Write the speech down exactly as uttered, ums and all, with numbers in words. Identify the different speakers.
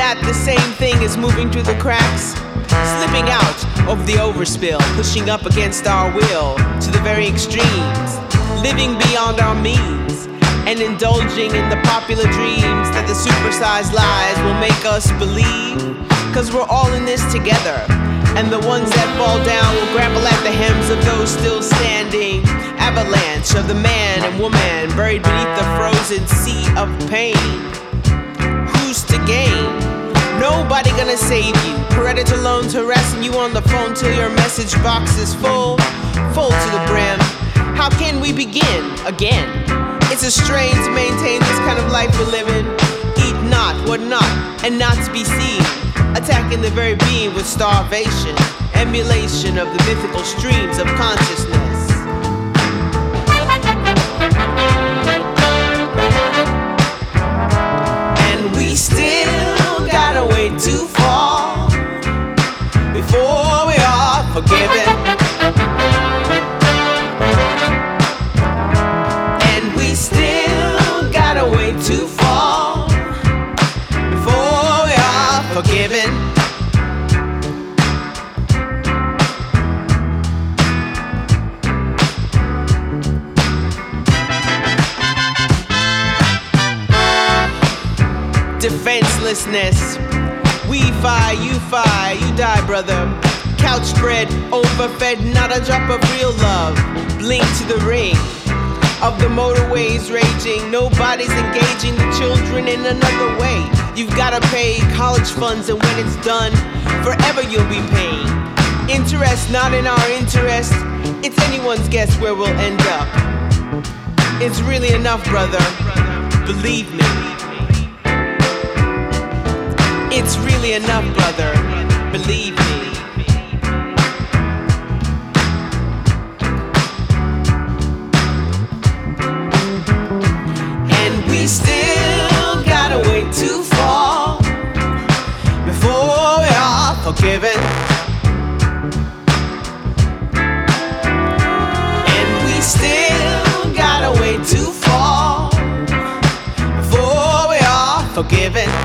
Speaker 1: that the same thing is moving through the cracks? Slipping out of the overspill, pushing up against our will to the very extremes, living beyond our means, and indulging in the popular dreams that the supersized lies will make us believe. Cause we're all in this together, and the ones that fall down will grapple at the hems of those still standing. Avalanche of the man and woman buried beneath the frozen sea of pain. Who's to gain? Nobody gonna save you. Predator loans harassing you on the phone till your message box is full, full to the brim. How can we begin again? It's a strain to maintain this kind of life we're living. Eat not, what not, and not to be seen. Attacking the very being with starvation, emulation of the mythical streams of consciousness. And we still gotta wait to fall before we are forgiven. And we still gotta wait to fall before we are forgiven. Defenselessness. We fi, you fi, you die, brother. Couch spread, overfed, not a drop of real love. Blink to the ring of the motorways raging. Nobody's engaging the children in another way. You've gotta pay college funds, and when it's done, forever you'll be paying interest, not in our interest. It's anyone's guess where we'll end up. It's really enough, brother. Believe me. It's really enough, brother. Believe me. And we still gotta wait to fall before we are forgiven. And we still gotta wait to fall before we are forgiven.